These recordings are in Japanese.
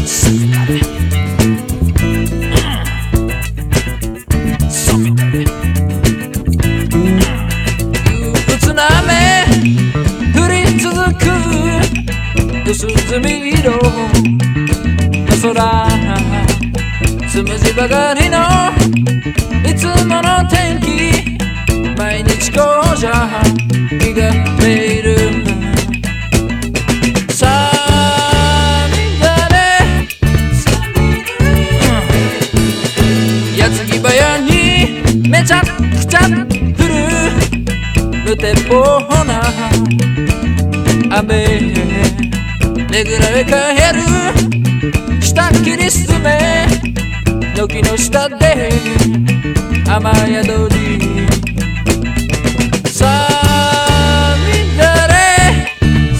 薄墨色の空、つむじばかりのいつもの天気、毎日こうじゃ気がめいる。さみだね、矢継ぎ早にめちゃくちゃ降る無鉄砲な雨、ねぐられかえる下切りすめの木の下で雨宿り。さみだれ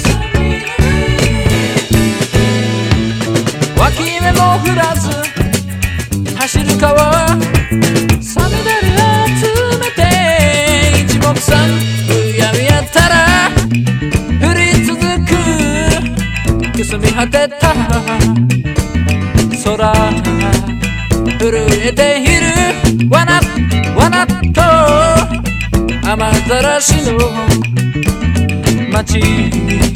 脇目も振らず走る川、さみだれ集めて一目散うやみやったら降り続くくすみ果てた空、震えているわなわなと雨ざらしの街。